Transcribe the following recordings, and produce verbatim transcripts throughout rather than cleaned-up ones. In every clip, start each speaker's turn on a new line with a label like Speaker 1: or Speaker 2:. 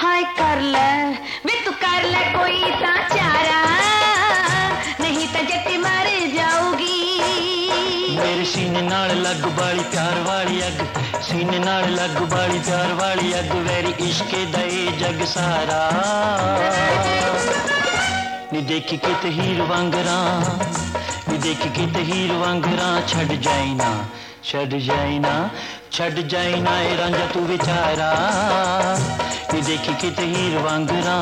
Speaker 1: हाय कर ले वे तू कर ले कोई ता चारा, नहीं तो जट्टी मर जाऊगी।
Speaker 2: मेरे सीने नाल लग बाली प्यार वाली अग, सीने नाल लग बाली प्यार वाली अग, वेरी इश्के दे जग सारा। नी देखी कित हीर वांगरा, नी देखी कित हीर वांगरा, छड़ जाई ना छड़ जाई ना छड़ जाई ना ए रांझा तू बेचारा, नी देखी कित हीर वांगरा।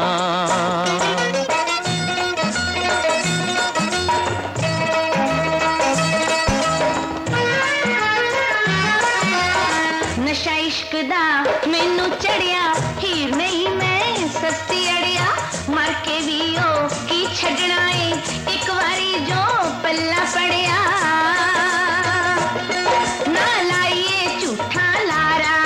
Speaker 1: नशा इश्क दा मैनू चढ़िया, हीर नहीं मैं सस्ती अड़िया, मर के भी ओ की छड़ना है, एक बारी जो पल्ला पड़िया, ना लाइए झूठा लारा,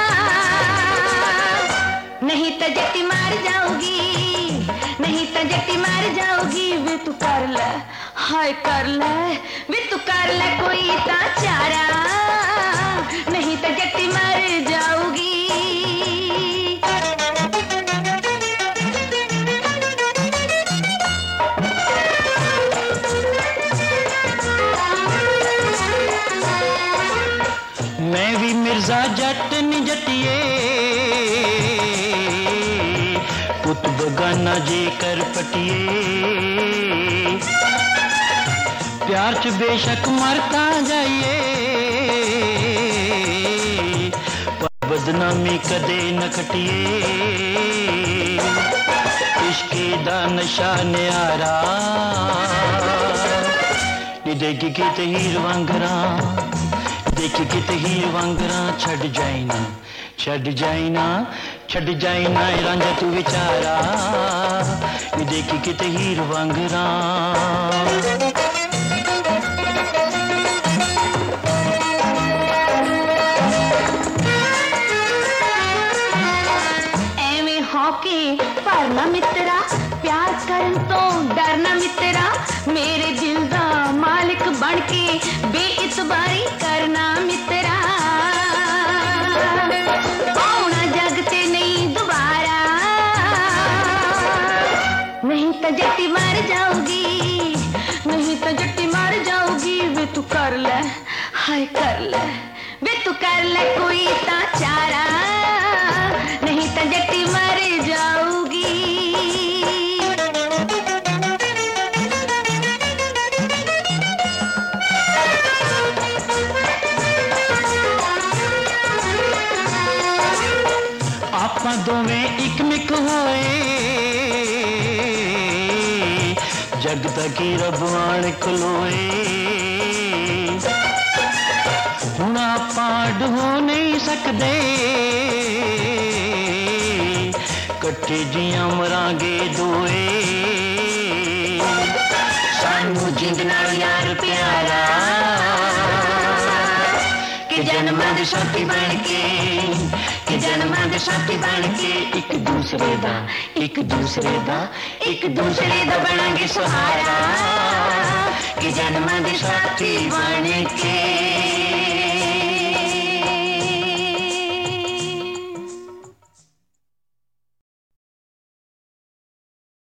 Speaker 1: नहीं तो जट्टी मार जाओगी, नहीं तो जट्टी मार जाओगी। वे तू कर ले हाय कर ले वे तू कर ले कोई ता चारा, नहीं तो जट्टी मर जाऊगी।
Speaker 2: मैं भी मिर्जा जट नी जटिए, पुत बगाना जे कर पटिए, प्यार च बेशक मरता जाइए, पर बदनामी कदे न कटिए, इश्के दा नशा न्यारा, नी देखी कित हीर वांगरा, देखी कित हीर वांगरा, छड़ जाई ना छड़ जाई ना छड़ जाई ना ए रांझा तू बेचारा, नी देखी कित हीर वांगरा।
Speaker 1: के परना मित्रा, प्यार करन तो डरना मित्रा, मेरे दिल दा मालिक बन के बेइतबारी करना मित्रा, आउना जग ते नहीं दोबारा, नहीं तो जट्टी मर जाओगी, नहीं तो जट्टी मर जाओगी। वे तू कर ले हाय कर ले वे तू कर ले कोई ता चारा, नहीं तो जट्टी मर जाऊगी।
Speaker 2: आपां दोवें इक मिक होए, जग तक रब आण खलोए, हुण आपां अड हो नहीं सकदे, कट्ठे जियां मरांगे दोए, सानू जिंद नाल यार प्यारा, कि जन्मां दे साथी बन के, कि जन्मां दे साथी बन के, एक दूसरे दा एक दूसरे दा एक दूसरे दा बनांगे सहारा, कि जन्मां दे साथी बन के।